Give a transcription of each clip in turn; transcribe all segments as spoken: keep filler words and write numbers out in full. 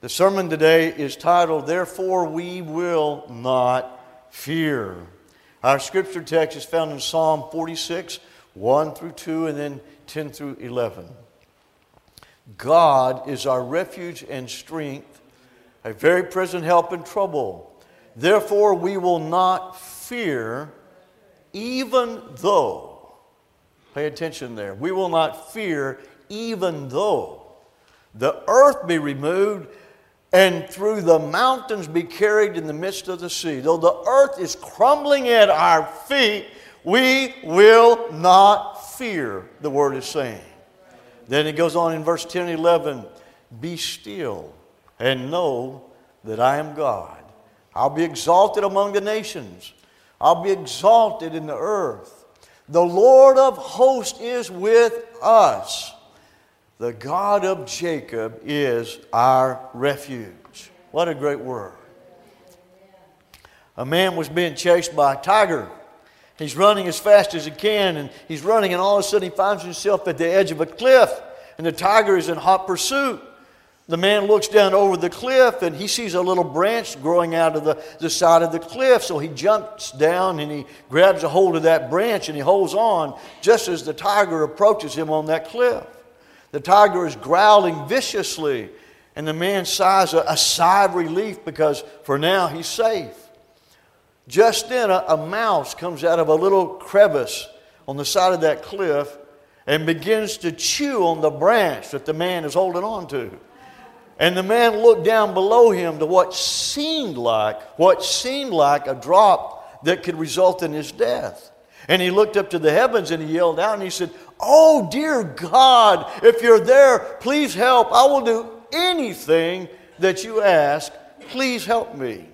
The sermon today is titled, Therefore We Will Not Fear. Our scripture text is found in Psalm forty-six, one through two, and then ten through eleven. God is our refuge and strength, a very present help in trouble. Therefore we will not fear, even though, pay attention there, we will not fear even though the earth be removed and through the mountains be carried in the midst of the sea. Though the earth is crumbling at our feet, we will not fear, the word is saying. Then it goes on in verse ten and eleven, be still and know that I am God. I'll be exalted among the nations. I'll be exalted in the earth. The Lord of hosts is with us. The God of Jacob is our refuge. What a great word. A man was being chased by a tiger. He's running as fast as he can, and he's running, and all of a sudden he finds himself at the edge of a cliff, and the tiger is in hot pursuit. The man looks down over the cliff, and he sees a little branch growing out of the, the side of the cliff, so he jumps down, and he grabs a hold of that branch, and he holds on just as the tiger approaches him on that cliff. The tiger is growling viciously, and the man sighs a, a sigh of relief because for now he's safe. Just then a, a mouse comes out of a little crevice on the side of that cliff and begins to chew on the branch that the man is holding on to. And the man looked down below him to what seemed like, what seemed like a drop that could result in his death. And he looked up to the heavens and he yelled out and he said, oh, dear God, if you're there, please help. I will do anything that you ask. Please help me.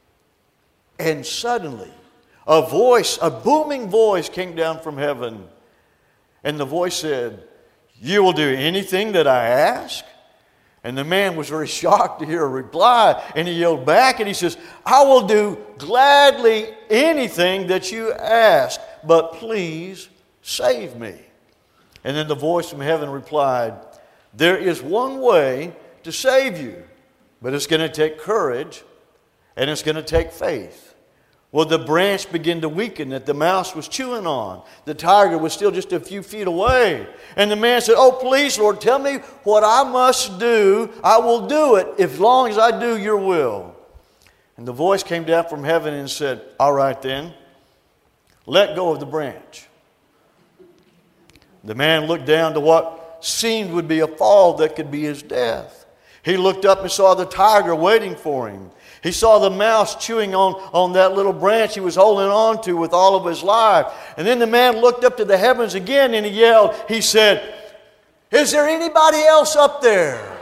And suddenly, a voice, a booming voice came down from heaven. And the voice said, you will do anything that I ask? And the man was very shocked to hear a reply. And he yelled back and he says, I will do gladly anything that you ask, but please save me. And then the voice from heaven replied, there is one way to save you, but it's going to take courage and it's going to take faith. Well, the branch began to weaken that the mouse was chewing on. The tiger was still just a few feet away. And the man said, oh, please, Lord, tell me what I must do. I will do it as long as I do your will. And the voice came down from heaven and said, all right then, let go of the branch. The man looked down to what seemed would be a fall that could be his death. He looked up and saw the tiger waiting for him. He saw the mouse chewing on, on that little branch he was holding on to with all of his life. And then the man looked up to the heavens again and he yelled, he said, is there anybody else up there?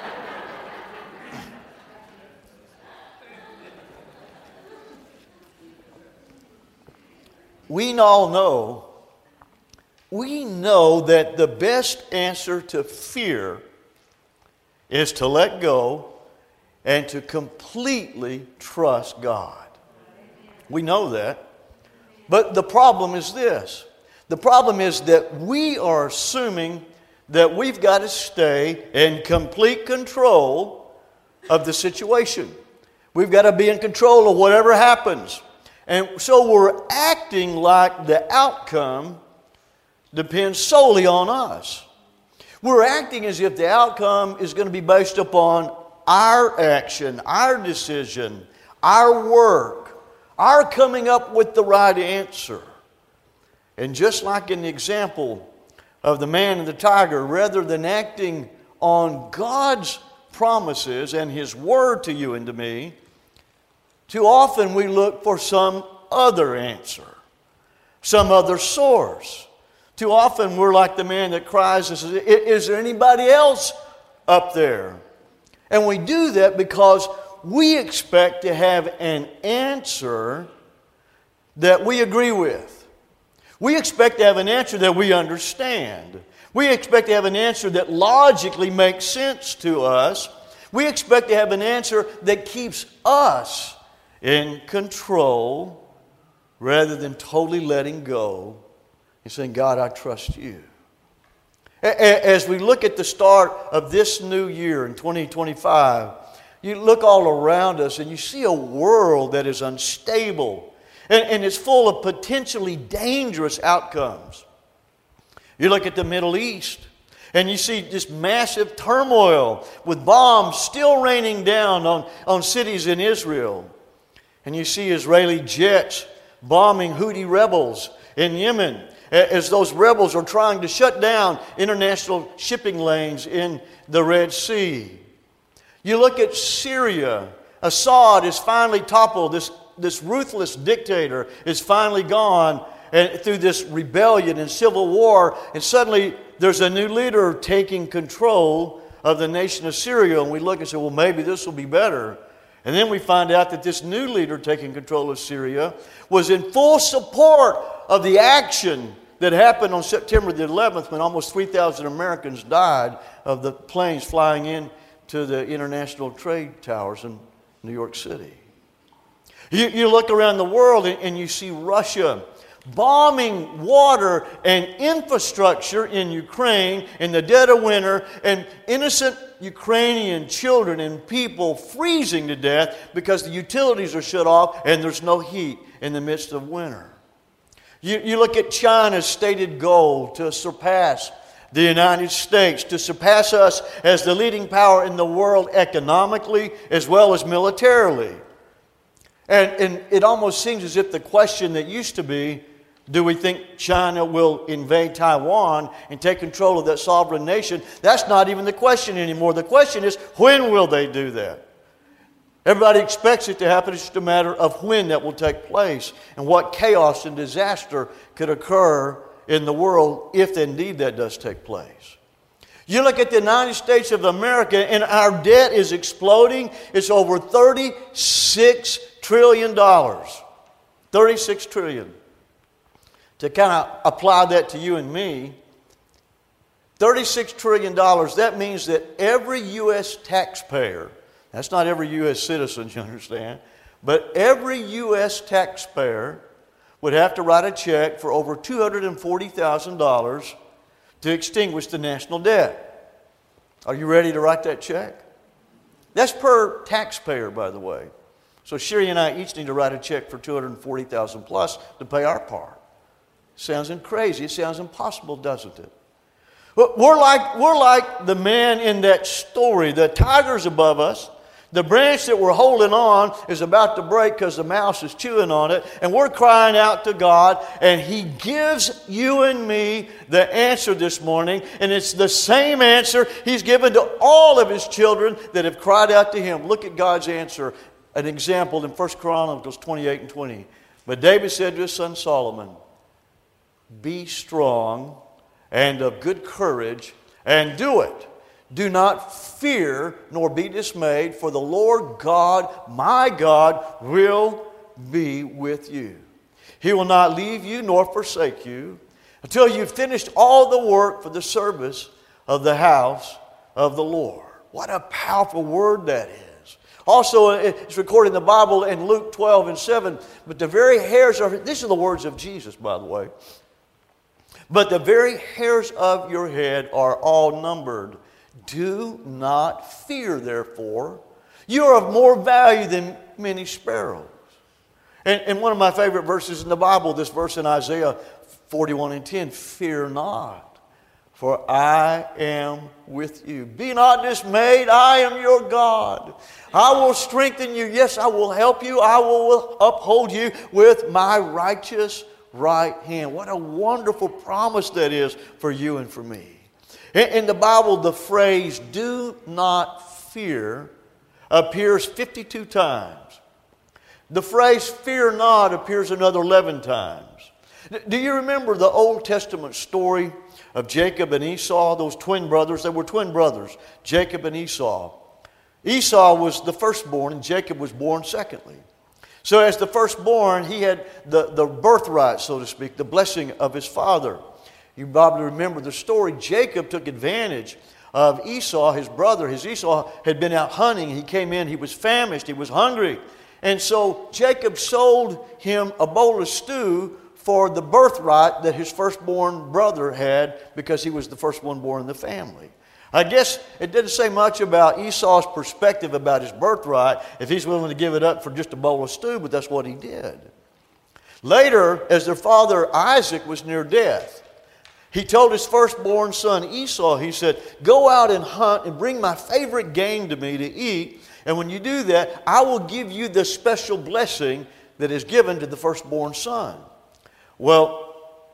We all know We know that the best answer to fear is to let go and to completely trust God. We know that. But the problem is this. The problem is that we are assuming that we've got to stay in complete control of the situation. We've got to be in control of whatever happens. And so we're acting like the outcome depends solely on us. We're acting as if the outcome is going to be based upon our action, our decision, our work, our coming up with the right answer. And just like in the example of the man and the tiger, rather than acting on God's promises and His word to you and to me, too often we look for some other answer, some other source. Too often we're like the man that cries and says, is there anybody else up there? And we do that because we expect to have an answer that we agree with. We expect to have an answer that we understand. We expect to have an answer that logically makes sense to us. We expect to have an answer that keeps us in control rather than totally letting go and saying, God, I trust you. As we look at the start of this new year in twenty twenty-five, you look all around us and you see a world that is unstable and, and it's full of potentially dangerous outcomes. You look at the Middle East and you see this massive turmoil with bombs still raining down on, on cities in Israel. And you see Israeli jets bombing Houthi rebels in Yemen as those rebels are trying to shut down international shipping lanes in the Red Sea. You look at Syria. Assad is finally toppled. This, this ruthless dictator is finally gone and through this rebellion and civil war. And suddenly there's a new leader taking control of the nation of Syria. And we look and say, well, maybe this will be better. And then we find out that this new leader taking control of Syria was in full support of the action that happened on September the eleventh when almost three thousand Americans died of the planes flying in to the international trade towers in New York City. You, you look around the world and, and you see Russia bombing water and infrastructure in Ukraine in the dead of winter, and innocent Ukrainian children and people freezing to death because the utilities are shut off and there's no heat in the midst of winter. You, you look at China's stated goal to surpass the United States, to surpass us as the leading power in the world economically as well as militarily. And, and it almost seems as if the question that used to be, do we think China will invade Taiwan and take control of that sovereign nation? That's not even the question anymore. The question is, when will they do that? Everybody expects it to happen. It's just a matter of when that will take place and what chaos and disaster could occur in the world if indeed that does take place. You look at the United States of America and our debt is exploding. It's over thirty-six trillion dollars. thirty-six trillion dollars. To kind of apply that to you and me, thirty-six trillion dollars, that means that every U S taxpayer, that's not every U S citizen, you understand, but every U S taxpayer would have to write a check for over two hundred forty thousand dollars to extinguish the national debt. Are you ready to write that check? That's per taxpayer, by the way. So Sherry and I each need to write a check for two hundred forty thousand dollars plus to pay our part. Sounds crazy. It sounds impossible, doesn't it? We're like, we're like the man in that story. The tiger's above us. The branch that we're holding on is about to break because the mouse is chewing on it. And we're crying out to God. And He gives you and me the answer this morning. And it's the same answer He's given to all of His children that have cried out to Him. Look at God's answer. An example in First Chronicles twenty-eight and twenty. But David said to his son Solomon, be strong and of good courage, and do it. Do not fear nor be dismayed, for the Lord God, my God, will be with you. He will not leave you nor forsake you until you've finished all the work for the service of the house of the Lord. What a powerful word that is. Also, it's recorded in the Bible in Luke twelve and seven, but the very hairs of, these are the words of Jesus, by the way, but the very hairs of your head are all numbered. Do not fear, therefore. You are of more value than many sparrows. And, and one of my favorite verses in the Bible, this verse in Isaiah forty-one and ten, fear not, for I am with you. Be not dismayed, I am your God. I will strengthen you. Yes, I will help you. I will uphold you with my righteous right hand. What a wonderful promise that is for you and for me. In the Bible, the phrase, do not fear, appears fifty-two times. The phrase, fear not, appears another eleven times. Do you remember the Old Testament story of Jacob and Esau, those twin brothers? They were twin brothers, Jacob and Esau. Esau was the firstborn, and Jacob was born secondly. So as the firstborn, he had the, the birthright, so to speak, the blessing of his father. You probably remember the story. Jacob took advantage of Esau, his brother. His Esau had been out hunting. He came in. He was famished. He was hungry. And so Jacob sold him a bowl of stew for the birthright that his firstborn brother had because he was the first one born in the family. I guess it didn't say much about Esau's perspective about his birthright, if he's willing to give it up for just a bowl of stew, but that's what he did. Later, as their father Isaac was near death, he told his firstborn son Esau, he said, "Go out and hunt and bring my favorite game to me to eat, and when you do that, I will give you the special blessing that is given to the firstborn son." Well,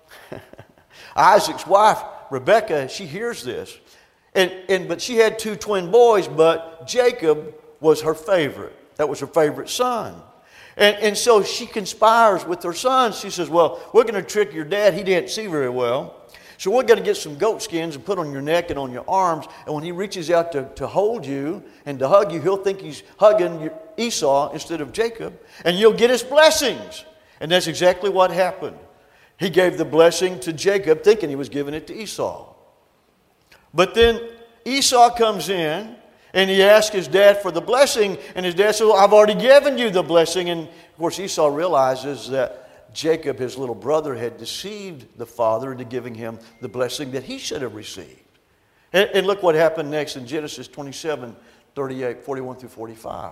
Isaac's wife, Rebekah, she hears this. And, and but she had two twin boys, but Jacob was her favorite. That was her favorite son. And, and so she conspires with her sons. She says, "Well, we're going to trick your dad. He didn't see very well. So we're going to get some goat skins and put on your neck and on your arms. And when he reaches out to, to hold you and to hug you, he'll think he's hugging your Esau instead of Jacob. And you'll get his blessings." And that's exactly what happened. He gave the blessing to Jacob, thinking he was giving it to Esau. But then Esau comes in and he asks his dad for the blessing. And his dad says, "Well, I've already given you the blessing." And of course Esau realizes that Jacob, his little brother, had deceived the father into giving him the blessing that he should have received. And, and look what happened next in Genesis twenty-seven, thirty-eight, forty-one through forty-five.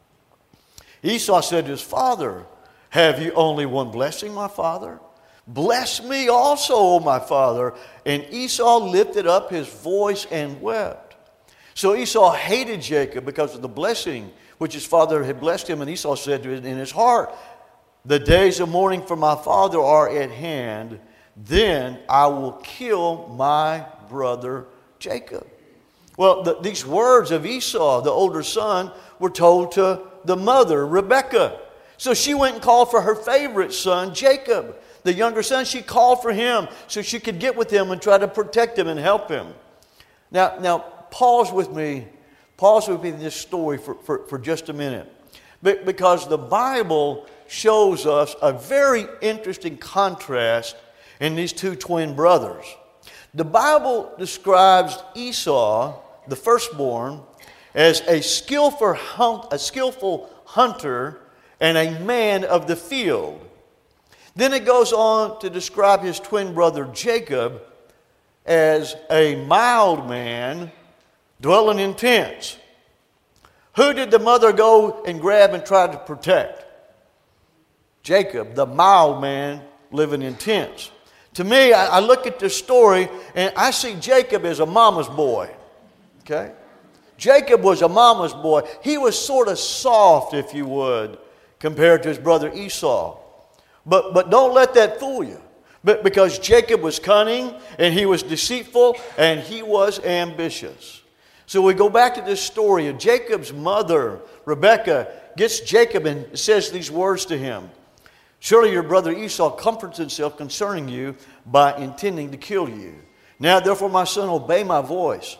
Esau said to his father, "Have you only one blessing, my father? Bless me also, O my father." And Esau lifted up his voice and wept. So Esau hated Jacob because of the blessing which his father had blessed him. And Esau said to it in his heart, "The days of mourning for my father are at hand. Then I will kill my brother Jacob." Well, the, these words of Esau, the older son, were told to the mother, Rebekah. So she went and called for her favorite son, Jacob. The younger son, she called for him so she could get with him and try to protect him and help him. Now, now pause with me. Pause with me in this story for, for, for just a minute. Because the Bible shows us a very interesting contrast in these two twin brothers. The Bible describes Esau, the firstborn, as a skillful, hunt, a skillful hunter and a man of the field. Then it goes on to describe his twin brother Jacob as a mild man dwelling in tents. Who did the mother go and grab and try to protect? Jacob, the mild man living in tents. To me, I, I look at this story and I see Jacob as a mama's boy. Okay? Jacob was a mama's boy. He was sort of soft, if you would, compared to his brother Esau. But, but don't let that fool you. But because Jacob was cunning and he was deceitful and he was ambitious. So we go back to this story of Jacob's mother, Rebekah, gets Jacob and says these words to him. "Surely your brother Esau comforts himself concerning you by intending to kill you. Now therefore, my son, obey my voice.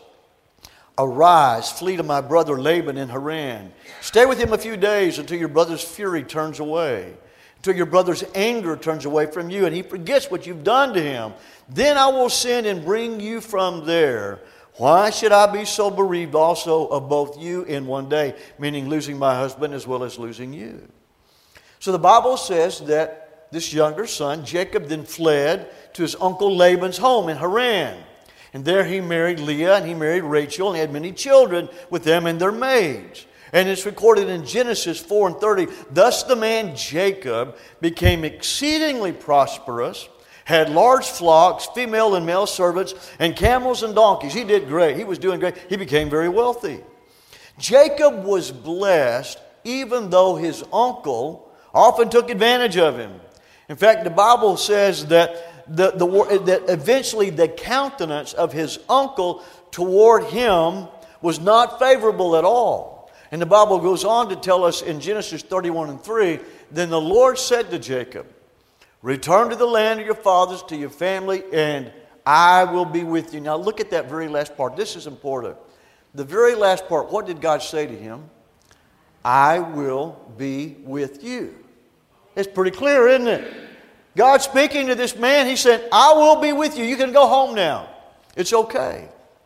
Arise, flee to my brother Laban in Haran. Stay with him a few days until your brother's fury turns away, until your brother's anger turns away from you, and he forgets what you've done to him. Then I will send and bring you from there. Why should I be so bereaved also of both you in one day?" Meaning losing my husband as well as losing you. So the Bible says that this younger son, Jacob, then fled to his uncle Laban's home in Haran. And there he married Leah and he married Rachel and he had many children with them and their maids. And it's recorded in Genesis four and thirty, "Thus the man Jacob became exceedingly prosperous, had large flocks, female and male servants, and camels and donkeys." He did great. He was doing great. He became very wealthy. Jacob was blessed even though his uncle often took advantage of him. In fact, the Bible says that, the, the, that eventually the countenance of his uncle toward him was not favorable at all. And the Bible goes on to tell us in Genesis thirty-one and three, "Then the Lord said to Jacob, return to the land of your fathers, to your family, and I will be with you." Now look at that very last part. This is important. The very last part, what did God say to him? "I will be with you." It's pretty clear, isn't it? God speaking to this man, he said, "I will be with you. You can go home now. It's okay."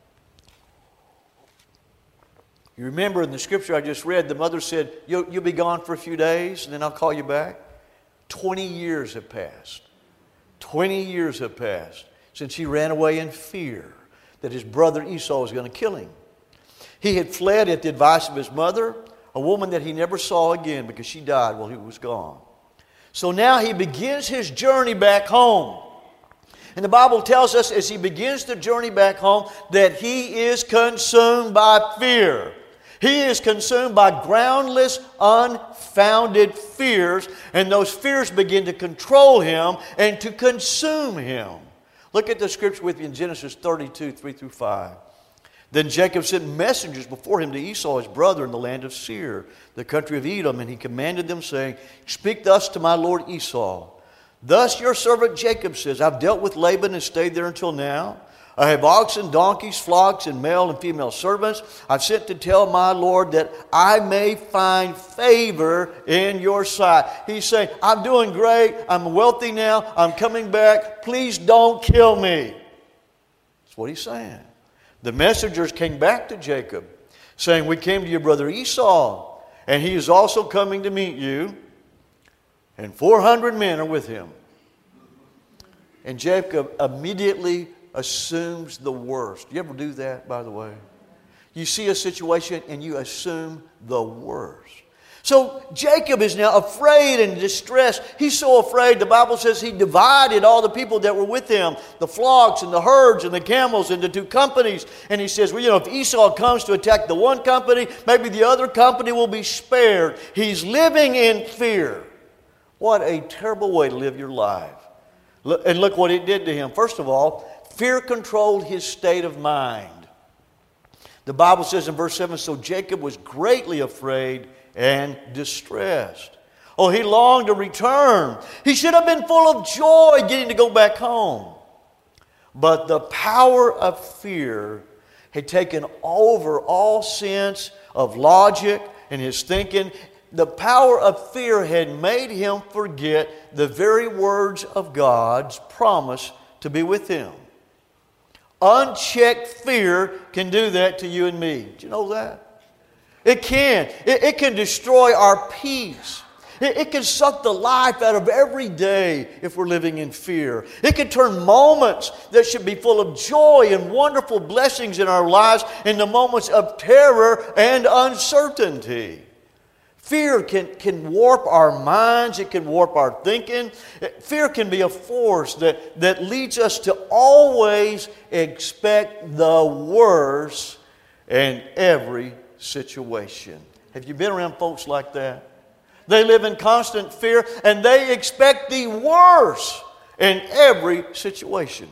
You remember in the scripture I just read, the mother said, you'll, you'll be gone for a few days and then I'll call you back. Twenty years have passed. Twenty years have passed since he ran away in fear that his brother Esau was going to kill him. He had fled at the advice of his mother, a woman that he never saw again because she died while he was gone. So now he begins his journey back home. And the Bible tells us as he begins the journey back home that he is consumed by fear. He is consumed by groundless, unfounded fears, and those fears begin to control him and to consume him. Look at the scripture with me in Genesis thirty-two, three through five. Then Jacob sent messengers before him to Esau his brother in the land of Seir, the country of Edom, and he commanded them, saying, Speak thus to my lord Esau. Thus your servant Jacob says, I've dealt with Laban and stayed there until now. I have oxen, donkeys, flocks, and male and female servants. I've sent to tell my Lord that I may find favor in your sight. He's saying, I'm doing great. I'm wealthy now. I'm coming back. Please don't kill me. That's what he's saying. The messengers came back to Jacob, saying, We came to your brother Esau, and he is also coming to meet you, and four hundred men are with him. And Jacob immediately assumes the worst. You ever do that, by the way? You see a situation and you assume the worst. So Jacob is now afraid and distressed. He's so afraid, the Bible says he divided all the people that were with him, the flocks and the herds and the camels into two companies. And he says, well, you know, if Esau comes to attack the one company, maybe the other company will be spared. He's living in fear. What a terrible way to live your life. And look what it did to him. First of all, fear controlled his state of mind. The Bible says in verse seven, so Jacob was greatly afraid and distressed. Oh, he longed to return. He should have been full of joy getting to go back home. But the power of fear had taken over all sense of logic in his thinking. The power of fear had made him forget the very words of God's promise to be with him. Unchecked fear can do that to you and me. Do you know that? It can. It, it can destroy our peace. It, it can suck the life out of every day if we're living in fear. It can turn moments that should be full of joy and wonderful blessings in our lives into moments of terror and uncertainty. Fear can, can warp our minds. It can warp our thinking. Fear can be a force that, that leads us to always expect the worst in every situation. Have you been around folks like that? They live in constant fear and they expect the worst in every situation.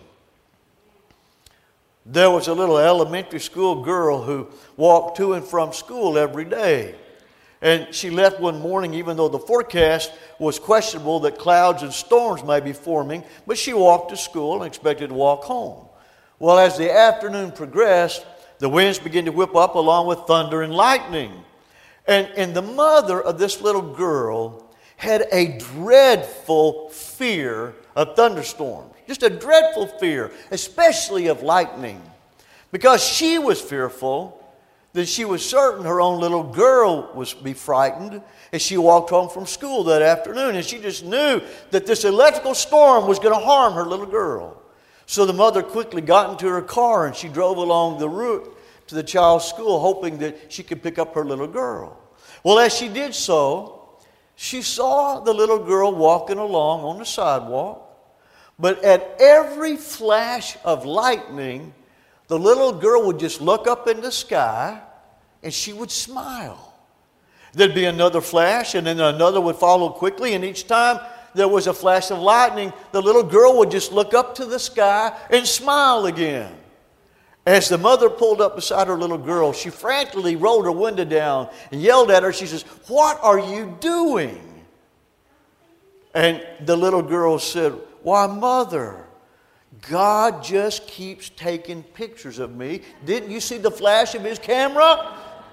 There was a little elementary school girl who walked to and from school every day. And she left one morning even though the forecast was questionable that clouds and storms may be forming. But she walked to school and expected to walk home. Well, as the afternoon progressed, the winds began to whip up along with thunder and lightning. And, and the mother of this little girl had a dreadful fear of thunderstorms. Just a dreadful fear, especially of lightning. Because she was fearful that she was certain her own little girl was be frightened as she walked home from school that afternoon. And she just knew that this electrical storm was going to harm her little girl. So the mother quickly got into her car and she drove along the route to the child's school, hoping that she could pick up her little girl. Well, as she did so, she saw the little girl walking along on the sidewalk. But at every flash of lightning, the little girl would just look up in the sky and she would smile. There'd be another flash and then another would follow quickly. And each time there was a flash of lightning, the little girl would just look up to the sky and smile again. As the mother pulled up beside her little girl, she frantically rolled her window down and yelled at her. She says, "What are you doing?" And the little girl said, "Why, Mother, God just keeps taking pictures of me. Didn't you see the flash of His camera?"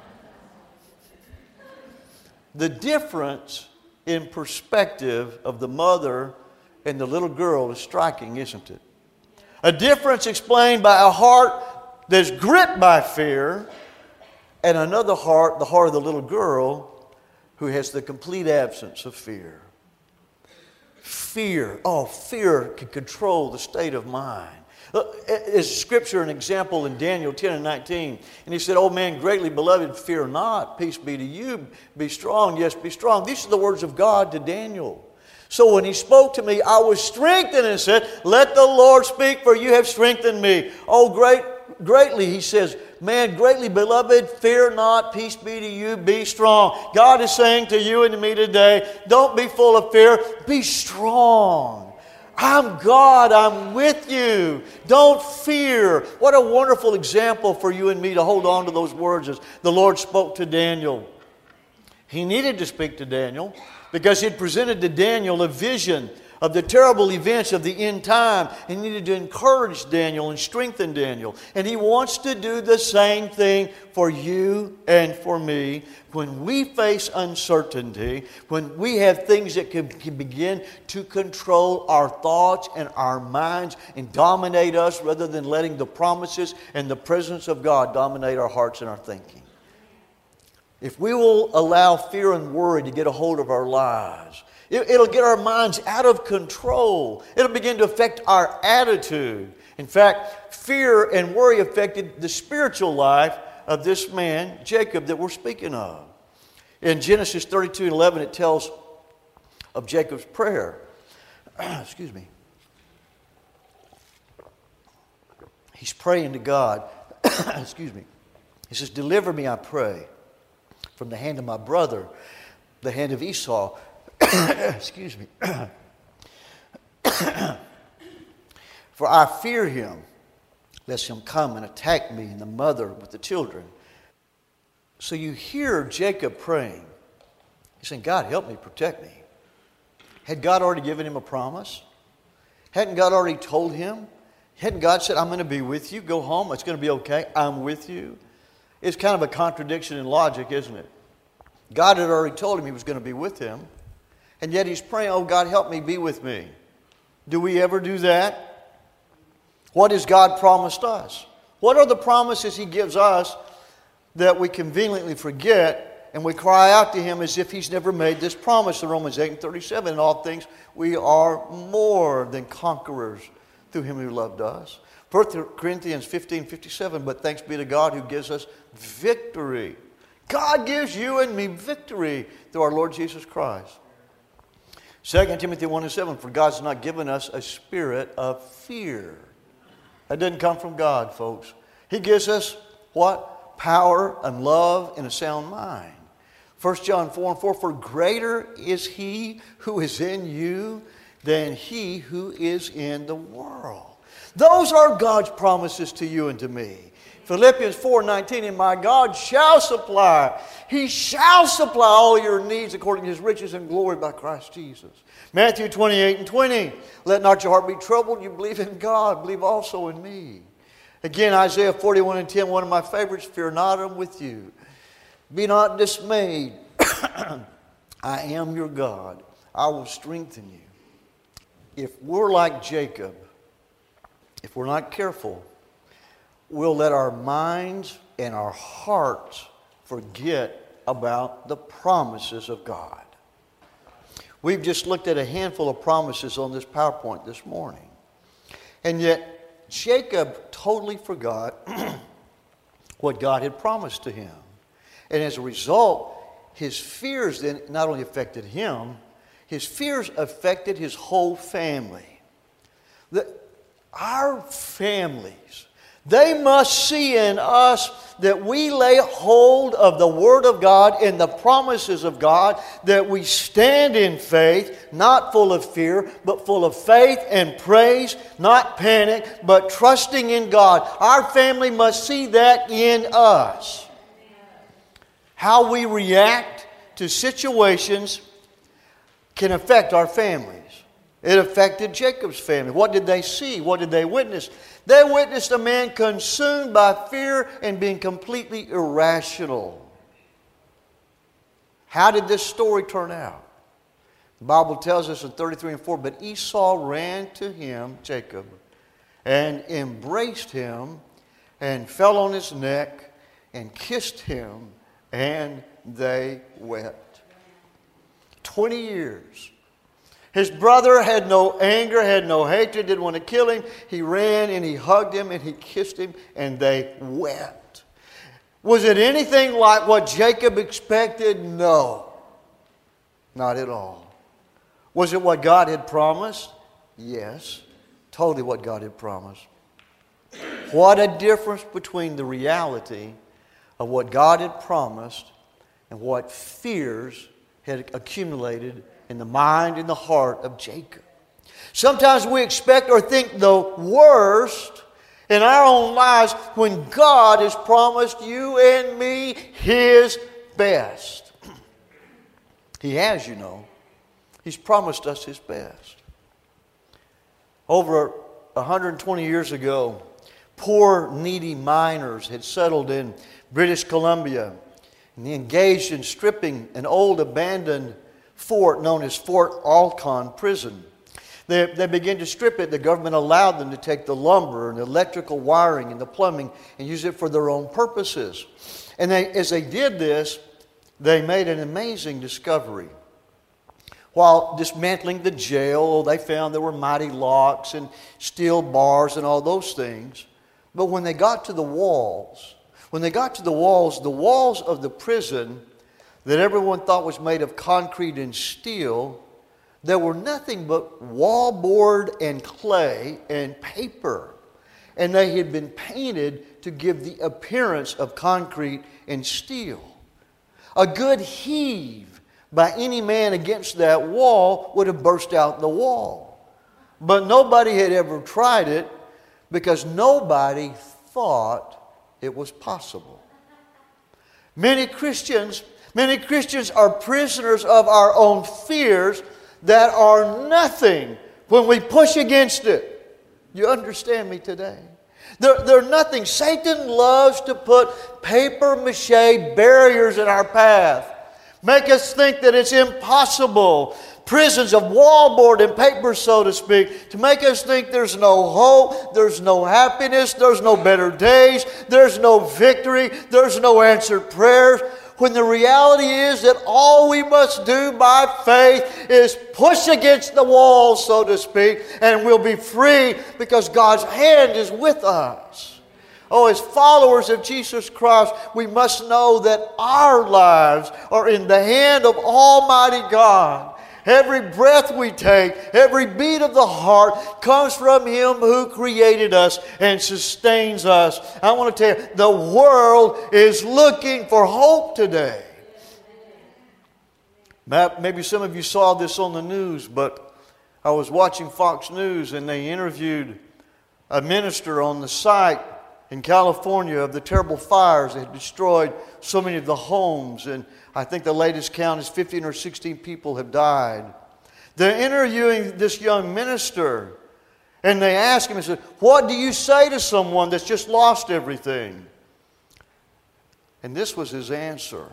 The difference in perspective of the mother and the little girl is striking, isn't it? A difference explained by a heart that's gripped by fear, and another heart, the heart of the little girl, who has the complete absence of fear. Fear. Oh, fear can control the state of mind. Is Scripture an example in Daniel ten and nineteen? And he said, "Oh man, greatly beloved, fear not. Peace be to you. Be strong. Yes, be strong." These are the words of God to Daniel. So when he spoke to me, I was strengthened and said, "Let the Lord speak, for you have strengthened me." Oh, great, greatly, he says, "Man, greatly beloved, fear not. Peace be to you. Be strong." God is saying to you and to me today, don't be full of fear. Be strong. I'm God. I'm with you. Don't fear. What a wonderful example for you and me to hold on to those words as the Lord spoke to Daniel. He needed to speak to Daniel because He had presented to Daniel a vision of the terrible events of the end time. He needed to encourage Daniel and strengthen Daniel. And He wants to do the same thing for you and for me. When we face uncertainty, when we have things that can, can begin to control our thoughts and our minds and dominate us rather than letting the promises and the presence of God dominate our hearts and our thinking. If we will allow fear and worry to get a hold of our lives, it'll get our minds out of control. It'll begin to affect our attitude. In fact, fear and worry affected the spiritual life of this man, Jacob, that we're speaking of. In Genesis thirty-two and eleven, it tells of Jacob's prayer. Excuse me. He's praying to God. Excuse me. He says, "Deliver me, I pray, from the hand of my brother, the hand of Esau." Excuse me. "For I fear him, lest him come and attack me and the mother with the children." So you hear Jacob praying. He's saying, "God, help me, protect me." Had God already given him a promise? Hadn't God already told him? Hadn't God said, "I'm going to be with you. Go home. It's going to be okay. I'm with you"? It's kind of a contradiction in logic, isn't it? God had already told him He was going to be with him. And yet he's praying, "Oh, God, help me, be with me." Do we ever do that? What has God promised us? What are the promises He gives us that we conveniently forget and we cry out to Him as if He's never made this promise? In Romans eight and thirty-seven, "In all things we are more than conquerors through Him who loved us." First Corinthians fifteen fifty-seven, "But thanks be to God who gives us victory." God gives you and me victory through our Lord Jesus Christ. Second Timothy one and seven, "For God's not given us a spirit of fear." That didn't come from God, folks. He gives us what? Power and love and a sound mind. First John four and four, "For greater is He who is in you than he who is in the world." Those are God's promises to you and to me. Philippians four nineteen, "And my God shall supply." He shall supply all your needs according to His riches and glory by Christ Jesus. Matthew twenty-eight and twenty, "Let not your heart be troubled. You believe in God, believe also in me." Again, Isaiah forty-one and ten, one of my favorites, "Fear not, I'm with you. Be not dismayed. I am your God. I will strengthen you." If we're like Jacob, if we're not careful, we'll let our minds and our hearts forget about the promises of God. We've just looked at a handful of promises on this PowerPoint this morning. And yet, Jacob totally forgot what God had promised to him. And as a result, his fears then not only affected him, his fears affected his whole family. The, our families, they must see in us that we lay hold of the Word of God and the promises of God, that we stand in faith, not full of fear, but full of faith and praise, not panic, but trusting in God. Our family must see that in us. How we react to situations can affect our families. It affected Jacob's family. What did they see? What did they witness? They witnessed a man consumed by fear and being completely irrational. How did this story turn out? The Bible tells us in thirty-three and four, "But Esau ran to him," Jacob, "and embraced him and fell on his neck and kissed him, and they wept." Twenty years. His brother had no anger, had no hatred, didn't want to kill him. He ran and he hugged him and he kissed him and they wept. Was it anything like what Jacob expected? No, not at all. Was it what God had promised? Yes, totally what God had promised. What a difference between the reality of what God had promised and what fears had accumulated in the mind and the heart of Jacob. Sometimes we expect or think the worst in our own lives when God has promised you and me His best. He has, you know. He's promised us His best. Over one hundred twenty years ago, poor, needy miners had settled in British Columbia and they engaged in stripping an old abandoned fort known as Fort Alcon Prison. They, they began to strip it. The government allowed them to take the lumber and the electrical wiring and the plumbing and use it for their own purposes. And they, as they did this, they made an amazing discovery. While dismantling the jail, they found there were mighty locks and steel bars and all those things. But when they got to the walls, when they got to the walls, the walls of the prison that everyone thought was made of concrete and steel, there were nothing but wallboard and clay and paper. And they had been painted to give the appearance of concrete and steel. A good heave by any man against that wall would have burst out the wall. But nobody had ever tried it because nobody thought it was possible. Many Christians, many Christians are prisoners of our own fears that are nothing when we push against it. You understand me today? They're, they're nothing. Satan loves to put paper mache barriers in our path. Make us think that it's impossible. Prisons of wallboard and paper, so to speak, to make us think there's no hope, there's no happiness, there's no better days, there's no victory, there's no answered prayers. When the reality is that all we must do by faith is push against the wall, so to speak, and we'll be free because God's hand is with us. Oh, as followers of Jesus Christ, we must know that our lives are in the hand of Almighty God. Every breath we take, every beat of the heart comes from Him who created us and sustains us. I want to tell you, the world is looking for hope today. Maybe some of you saw this on the news, but I was watching Fox News and they interviewed a minister on the site in California of the terrible fires that had destroyed so many of the homes. And I think the latest count is fifteen or sixteen people have died. They're interviewing this young minister. And they ask him, and said, what do you say to someone that's just lost everything? And this was his answer.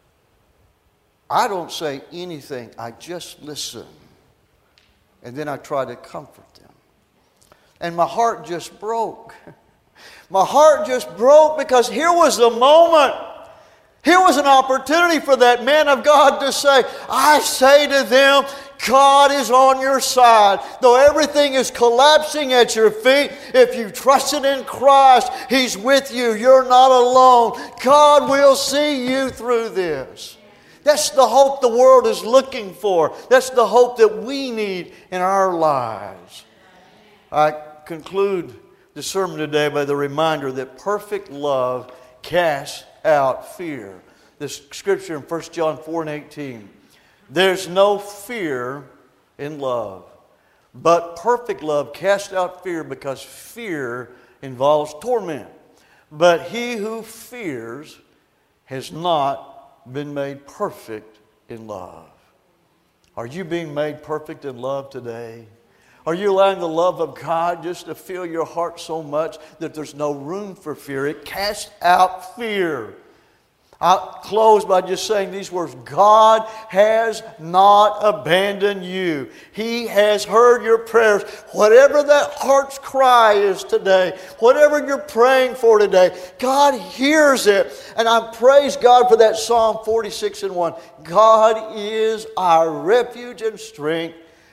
I don't say anything. I just listen. And then I try to comfort them. And my heart just broke. My heart just broke because here was the moment. Here was an opportunity for that man of God to say, I say to them, God is on your side. Though everything is collapsing at your feet, if you trusted in Christ, He's with you. You're not alone. God will see you through this. That's the hope the world is looking for. That's the hope that we need in our lives. I conclude the sermon today by the reminder that perfect love casts out fear. This scripture in First John four and eighteen. There's no fear in love, but perfect love casts out fear because fear involves torment. But he who fears has not been made perfect in love. Are you being made perfect in love today? Are you allowing the love of God just to fill your heart so much that there's no room for fear? It casts out fear. I'll close by just saying these words. God has not abandoned you. He has heard your prayers. Whatever that heart's cry is today, whatever you're praying for today, God hears it. And I praise God for that Psalm forty-six and one. God is our refuge and strength,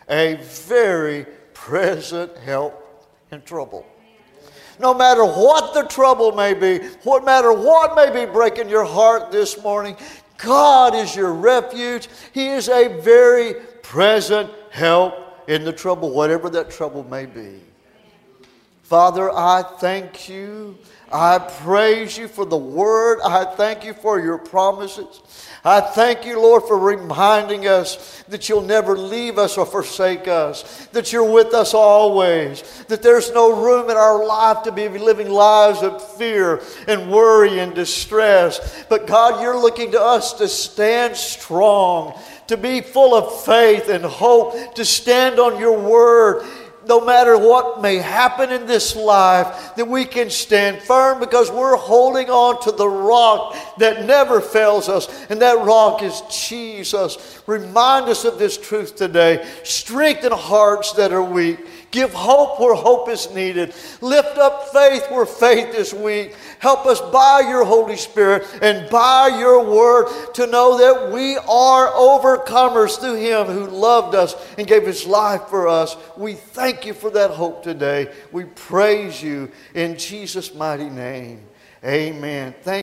a very present help in trouble. No matter what the trouble may be, no matter what may be breaking your heart this morning, God is your refuge. He is a very present help in the trouble, whatever that trouble may be. Father, I thank you. I praise you for the word. I thank you for your promises. I thank you, Lord, for reminding us that you'll never leave us or forsake us, that you're with us always, that there's no room in our life to be living lives of fear and worry and distress. But God, you're looking to us to stand strong, to be full of faith and hope, to stand on your word. No matter what may happen in this life, that we can stand firm because we're holding on to the rock that never fails us, and that rock is Jesus. Remind us of this truth today. Strengthen hearts that are weak. Give hope where hope is needed. Lift up faith where faith is weak. Help us by your Holy Spirit and by your word to know that we are overcomers through him who loved us and gave his life for us. We thank you for that hope today. We praise you in Jesus' mighty name. Amen. Thank